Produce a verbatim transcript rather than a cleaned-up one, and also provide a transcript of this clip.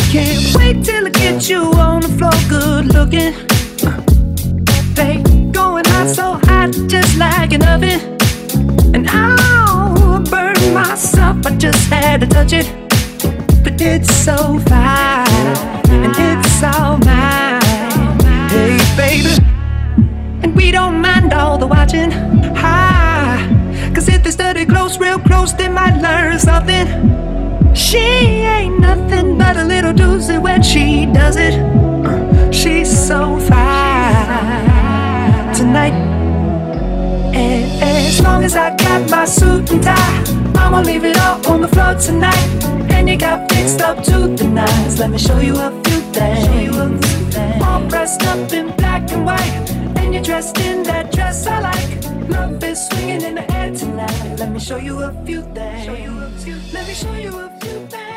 Can't wait till I get you on the floor, good looking. They going hot, so hot, just like an oven. And I'll burn myself, I just had to touch it. But it's so fine, and it's all mine. Hey baby, and we don't mind all the watching. Hi, cause if they study close, real close, they might learn something. She ain't nothing but a little doozy when she does it. She's so fine tonight. And as long as I got my suit and tie, I'ma leave it all on the floor tonight. And you got fixed up to the nines. Let me show you a few things. All dressed up in black and white, and you're dressed in that dress I like. Love is swinging in the air tonight. Let me show you a few things. Let me show you a few things.